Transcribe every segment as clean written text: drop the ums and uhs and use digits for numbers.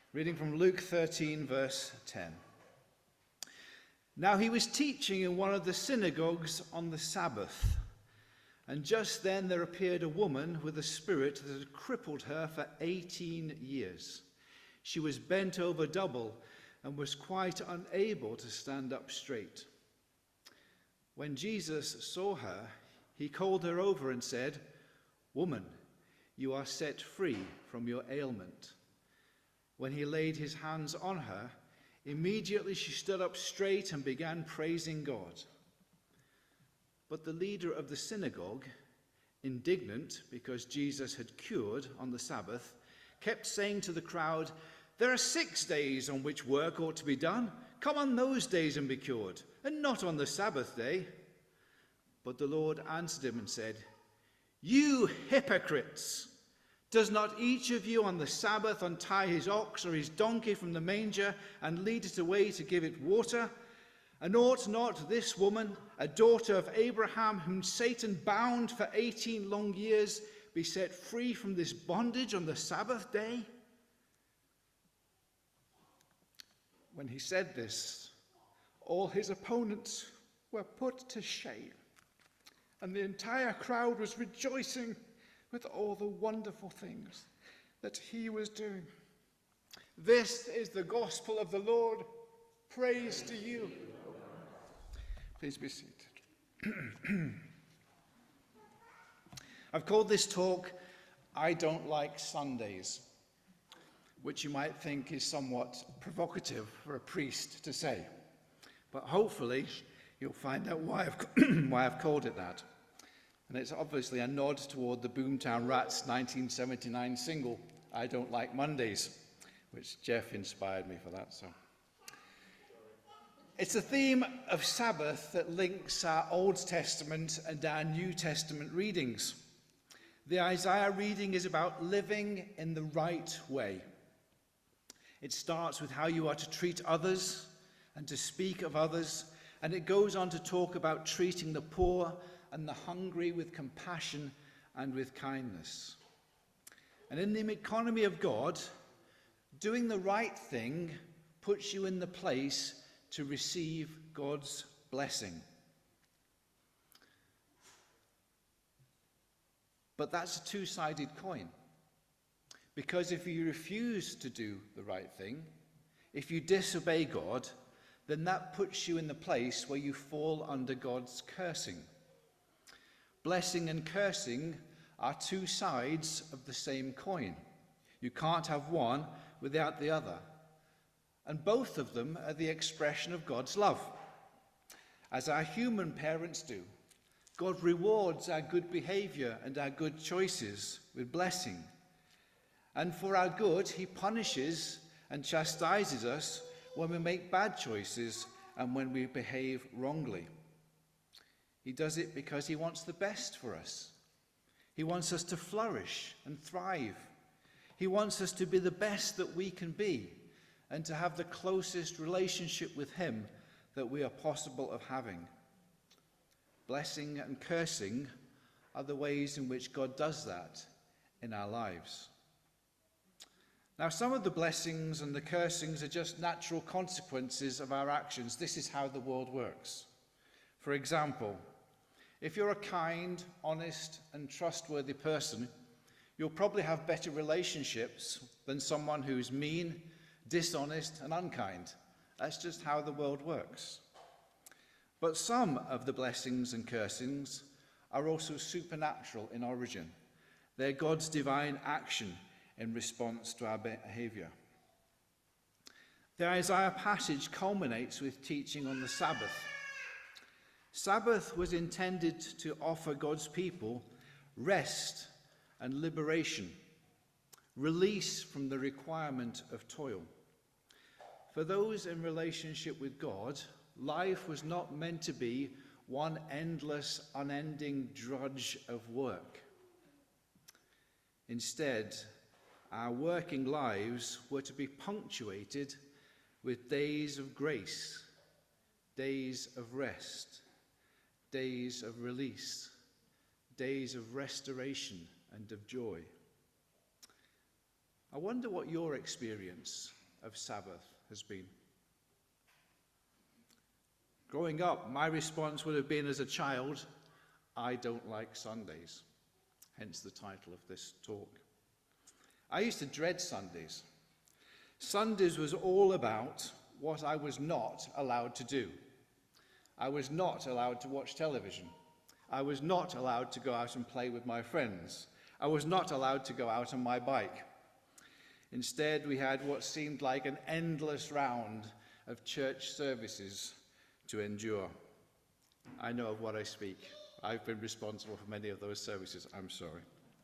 Reading from Luke 13, verse 10. Now he was teaching in one of the synagogues on the Sabbath, and just then there appeared a woman with a spirit that had crippled her for 18 years. She was bent over double and was quite unable to stand up straight. When Jesus saw her, he called her over and said, "Woman, you are set free from your ailment." When he laid his hands on her, immediately she stood up straight and began praising God. But the leader of the synagogue, indignant because Jesus had cured on the Sabbath, kept saying to the crowd, "There are 6 days on which work ought to be done. Come on those days and be cured, and not on the Sabbath day." But the Lord answered him and said, "You hypocrites! Does not each of you on the Sabbath untie his ox or his donkey from the manger and lead it away to give it water? And ought not this woman, a daughter of Abraham, whom Satan bound for 18 long years, be set free from this bondage on the Sabbath day?" When he said this, all his opponents were put to shame, and the entire crowd was rejoicing with all the wonderful things that he was doing. This is the gospel of the Lord. Praise to you. Please be seated. I've called this talk, "I Don't Like Sundays," which you might think is somewhat provocative for a priest to say. But hopefully you'll find out why I've called it that. And it's obviously a nod toward the Boomtown Rats 1979 single, "I Don't Like Mondays," which Jeff inspired me for that. So it's a theme of Sabbath that links our Old Testament and our New Testament readings. The Isaiah reading is about living in the right way. It starts with how you are to treat others and to speak of others, and it goes on to talk about treating the poor and the hungry with compassion and with kindness. And in the economy of God, doing the right thing puts you in the place to receive God's blessing. But that's a two-sided coin. Because if you refuse to do the right thing, if you disobey God, then that puts you in the place where you fall under God's cursing. Blessing and cursing are two sides of the same coin. You can't have one without the other. And both of them are the expression of God's love. As our human parents do, God rewards our good behavior and our good choices with blessing. And for our good, he punishes and chastises us when we make bad choices and when we behave wrongly. He does it because he wants the best for us. He wants us to flourish and thrive. He wants us to be the best that we can be and to have the closest relationship with him that we are possible of having. Blessing and cursing are the ways in which God does that in our lives. Now, some of the blessings and the cursings are just natural consequences of our actions. This is how the world works. For example, if you're a kind, honest, and trustworthy person, you'll probably have better relationships than someone who's mean, dishonest, and unkind. That's just how the world works. But some of the blessings and cursings are also supernatural in origin. They're God's divine action in response to our behavior. The Isaiah passage culminates with teaching on the Sabbath. Sabbath was intended to offer God's people rest and liberation, release from the requirement of toil. For those in relationship with God, life was not meant to be one endless, unending drudge of work. Instead, our working lives were to be punctuated with days of grace, days of rest, days of release, days of restoration and of joy. I wonder what your experience of Sabbath has been. Growing up, my response would have been as a child, I don't like Sundays, hence the title of this talk. I used to dread Sundays. Sundays was all about what I was not allowed to do. I was not allowed to watch television. I was not allowed to go out and play with my friends. I was not allowed to go out on my bike. Instead, we had what seemed like an endless round of church services to endure. I know of what I speak. I've been responsible for many of those services. I'm sorry.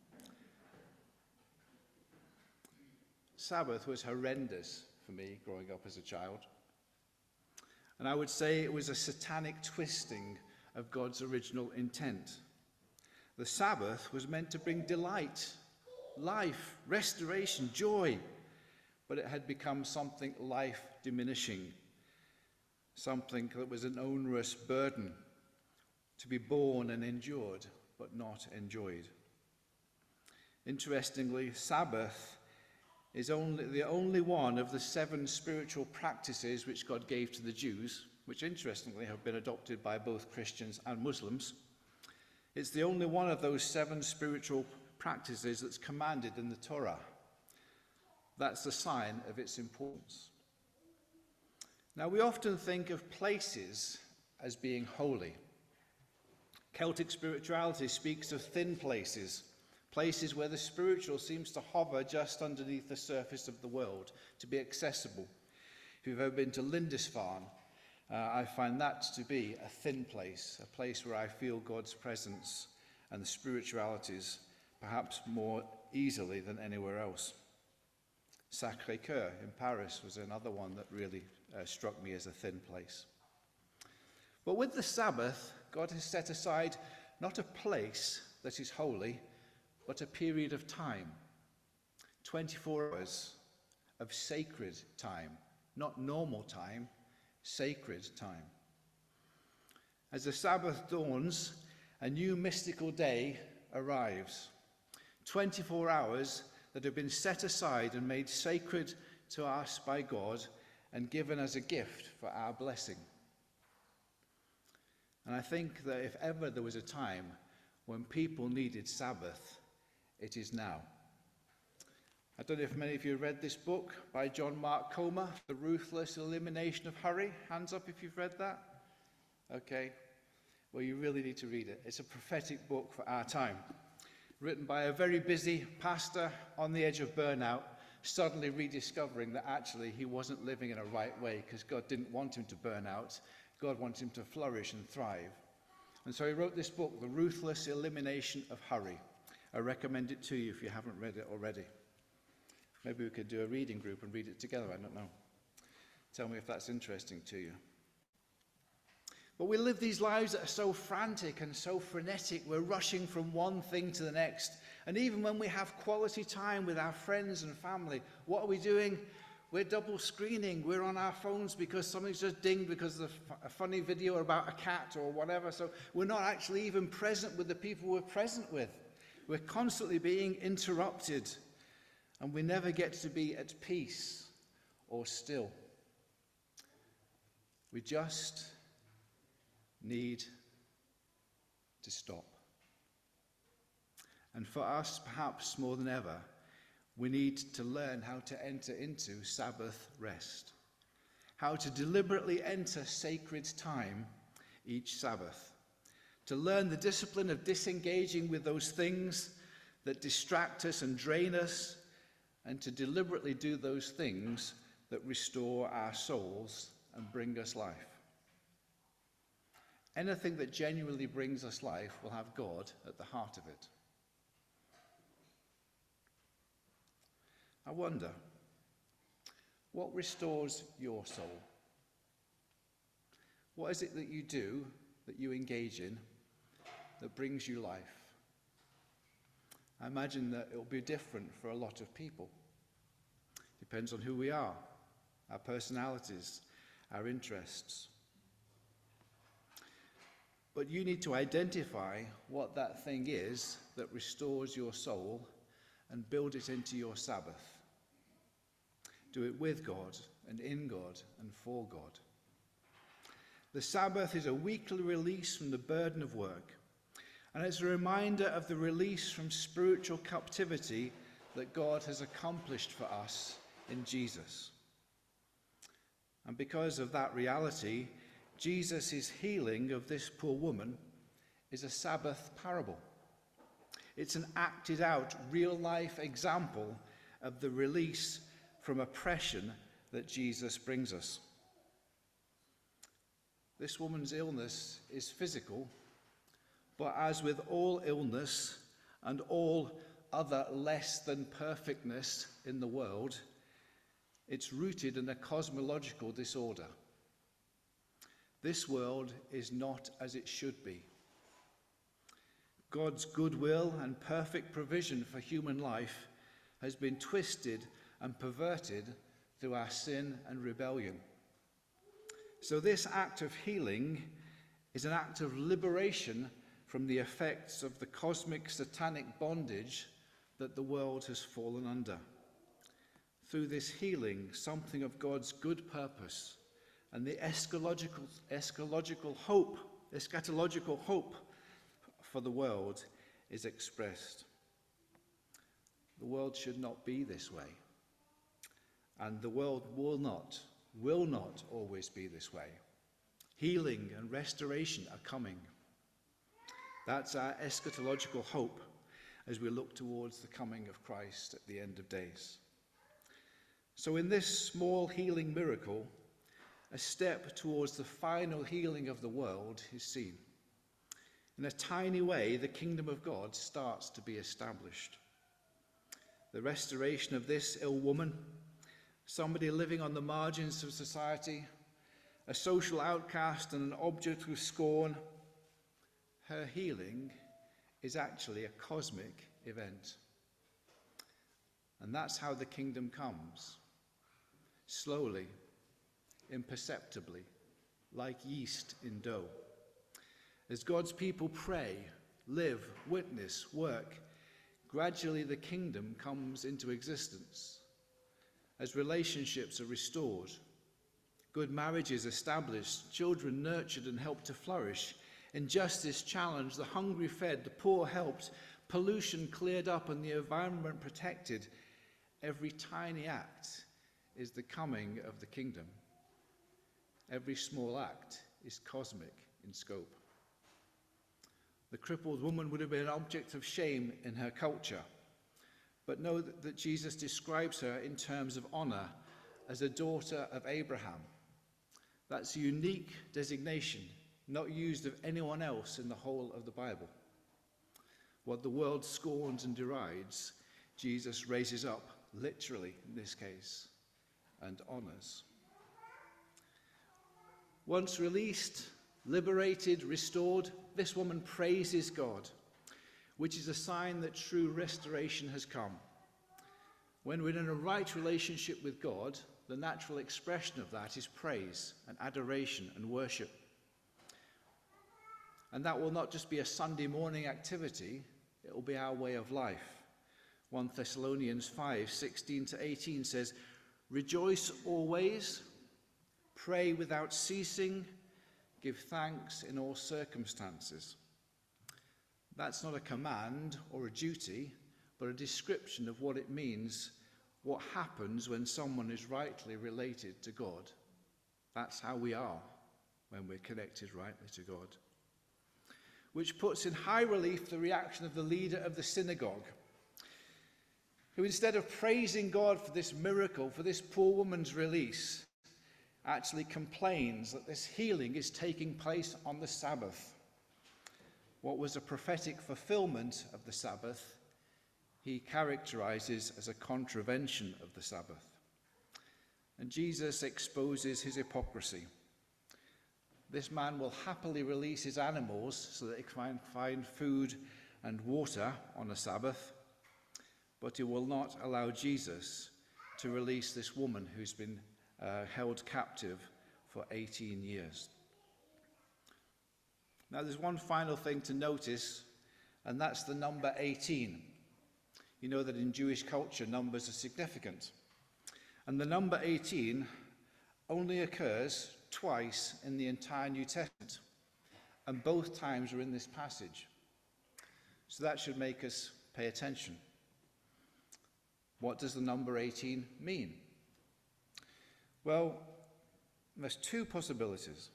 Sabbath was horrendous for me growing up as a child. And I would say it was a satanic twisting of God's original intent. The Sabbath was meant to bring delight, life, restoration, joy, but it had become something life-diminishing, something that was an onerous burden to be borne and endured, but not enjoyed. Interestingly, Sabbath is the only one of the 7 spiritual practices which God gave to the Jews, which interestingly have been adopted by both Christians and Muslims. It's the only one of those 7 spiritual practices that's commanded in the Torah. That's a sign of its importance. Now, we often think of places as being holy. Celtic spirituality speaks of thin places, places where the spiritual seems to hover just underneath the surface of the world, to be accessible. If you've ever been to Lindisfarne, I find that to be a thin place, a place where I feel God's presence and the spiritualities perhaps more easily than anywhere else. Sacré-Cœur in Paris was another one that really struck me as a thin place. But with the Sabbath, God has set aside not a place that is holy, but a period of time, 24 hours of sacred time, not normal time, sacred time. As the Sabbath dawns, a new mystical day arrives. 24 hours that have been set aside and made sacred to us by God and given as a gift for our blessing. And I think that if ever there was a time when people needed Sabbath, it is now. I don't know if many of you read this book by John Mark Comer, The Ruthless Elimination of Hurry. Hands up if you've read that. Okay. Well, you really need to read it. It's a prophetic book for our time. Written by a very busy pastor on the edge of burnout, suddenly rediscovering that actually he wasn't living in a right way because God didn't want him to burn out. God wanted him to flourish and thrive. And so he wrote this book, The Ruthless Elimination of Hurry. I recommend it to you if you haven't read it already. Maybe we could do a reading group and read it together, I don't know. Tell me if that's interesting to you. But we live these lives that are so frantic and so frenetic. We're rushing from one thing to the next. And even when we have quality time with our friends and family, what are we doing? We're double screening. We're on our phones because something's just dinged because of a funny video about a cat or whatever. So we're not actually even present with the people we're present with. We're constantly being interrupted. And we never get to be at peace or still. We just need to stop. And for us, perhaps more than ever, we need to learn how to enter into Sabbath rest, how to deliberately enter sacred time each Sabbath, to learn the discipline of disengaging with those things that distract us and drain us, and to deliberately do those things that restore our souls and bring us life. Anything that genuinely brings us life will have God at the heart of it. I wonder, what restores your soul? What is it that you do, that you engage in, that brings you life? I imagine that it will be different for a lot of people. Depends on who we are, our personalities, our interests. But you need to identify what that thing is that restores your soul and build it into your Sabbath. Do it with God and in God and for God. The Sabbath is a weekly release from the burden of work, and it's a reminder of the release from spiritual captivity that God has accomplished for us in Jesus. And because of that reality, Jesus' healing of this poor woman is a Sabbath parable. It's an acted out, real-life example of the release from oppression that Jesus brings us. This woman's illness is physical, but as with all illness and all other less than perfectness in the world, it's rooted in a cosmological disorder. This world is not as it should be. God's goodwill and perfect provision for human life has been twisted and perverted through our sin and rebellion. So this act of healing is an act of liberation from the effects of the cosmic satanic bondage that the world has fallen under. Through this healing, something of God's good purpose and the eschatological hope for the world is expressed. The world should not be this way, and the world will not always be this way. Healing and restoration are coming. That's our eschatological hope as we look towards the coming of Christ at the end of days. So in this small healing miracle, a step towards the final healing of the world is seen. In a tiny way, the kingdom of God starts to be established. The restoration of this ill woman, somebody living on the margins of society, a social outcast and an object of scorn, her healing is actually a cosmic event. And that's how the kingdom comes. Slowly, imperceptibly, like yeast in dough. As God's people pray, live, witness, work, gradually the kingdom comes into existence. As relationships are restored, good marriages established, children nurtured and helped to flourish, injustice challenged, the hungry fed, the poor helped, pollution cleared up and the environment protected, every tiny act is the coming of the kingdom. Every small act is cosmic in scope. The crippled woman would have been an object of shame in her culture, but know that Jesus describes her in terms of honor as a daughter of Abraham. That's a unique designation, not used of anyone else in the whole of the Bible. What the world scorns and derides, Jesus raises up, literally in this case, and honors. Once released, liberated, restored, this woman praises God, which is a sign that true restoration has come. When we're in a right relationship with God, the natural expression of that is praise and adoration and worship. And that will not just be a Sunday morning activity, it will be our way of life. 1 Thessalonians 5:16-18 says, "Rejoice always, pray without ceasing, give thanks in all circumstances." That's not a command or a duty, but a description of what it means, what happens when someone is rightly related to God. That's how we are when we're connected rightly to God. Which puts in high relief the reaction of the leader of the synagogue, who instead of praising God for this miracle, for this poor woman's release, actually complains that this healing is taking place on the Sabbath. What was a prophetic fulfillment of the Sabbath, he characterizes as a contravention of the Sabbath. And Jesus exposes his hypocrisy. This man will happily release his animals so that they can find food and water on a Sabbath, but he will not allow Jesus to release this woman who's been held captive for 18 years. Now there's one final thing to notice, and that's the number 18. You know that in Jewish culture numbers are significant. And the number 18 only occurs twice in the entire New Testament, and both times are in this passage. So that should make us pay attention. What does the number 18 mean? Well, there's two possibilities.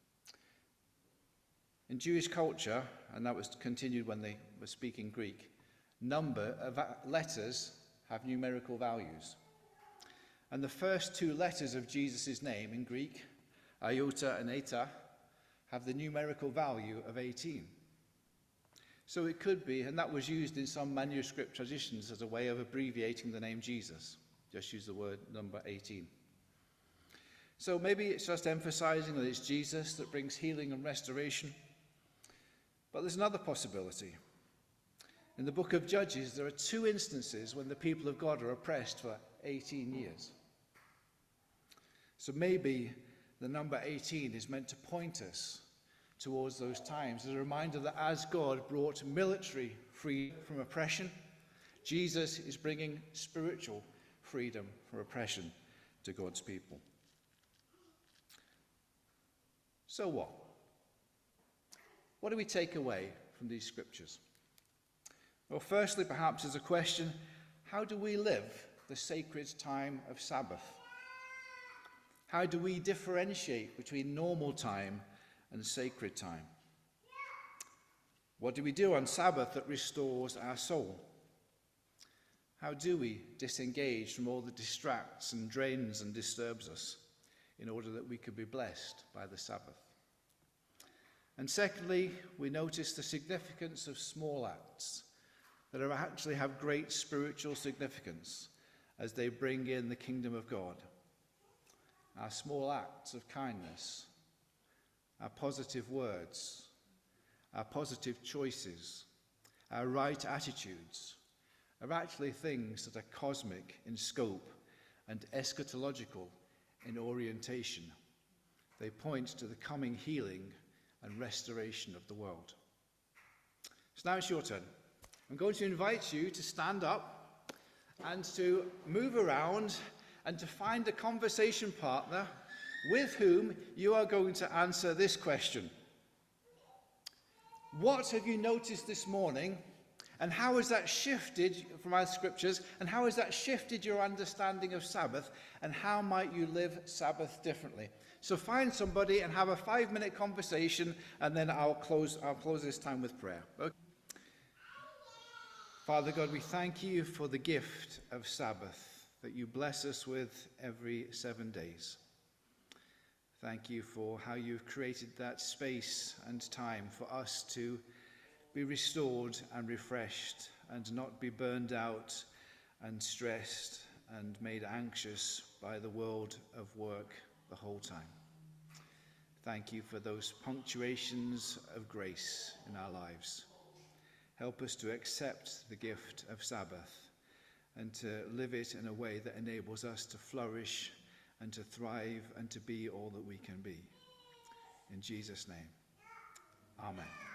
In Jewish culture, and that was continued when they were speaking Greek, letters have numerical values. And the first two letters of Jesus' name in Greek, iota and eta, have the numerical value of 18. So it could be, and that was used in some manuscript traditions as a way of abbreviating the name Jesus. Just use the word number 18. So maybe it's just emphasizing that it's Jesus that brings healing and restoration. But there's another possibility. In the book of Judges, there are two instances when the people of God are oppressed for 18 years. So maybe the number 18 is meant to point us towards those times as a reminder that as God brought military freedom from oppression, Jesus is bringing spiritual freedom from oppression to God's people. So what? What do we take away from these scriptures? Well, firstly, perhaps as a question, how do we live the sacred time of Sabbath? How do we differentiate between normal time and sacred time? What do we do on Sabbath that restores our soul? How do we disengage from all that distracts and drains and disturbs us in order that we could be blessed by the Sabbath? And secondly, we notice the significance of small acts that actually have great spiritual significance as they bring in the kingdom of God. Our small acts of kindness, our positive words, our positive choices, our right attitudes are actually things that are cosmic in scope and eschatological in orientation. They point to the coming healing and restoration of the world. So now it's your turn. I'm going to invite you to stand up and to move around and to find a conversation partner with whom you are going to answer this question. What have you noticed this morning, and how has that shifted from our scriptures, and how has that shifted your understanding of Sabbath, and how might you live Sabbath differently? So find somebody and have a 5-minute conversation, and then I'll close this time with prayer. Okay. Father God, we thank you for the gift of Sabbath that you bless us with every 7 days. Thank you for how you've created that space and time for us to be restored and refreshed and not be burned out and stressed and made anxious by the world of work the whole time. Thank you for those punctuations of grace in our lives. Help us to accept the gift of Sabbath and to live it in a way that enables us to flourish and to thrive and to be all that we can be. In Jesus' name, amen.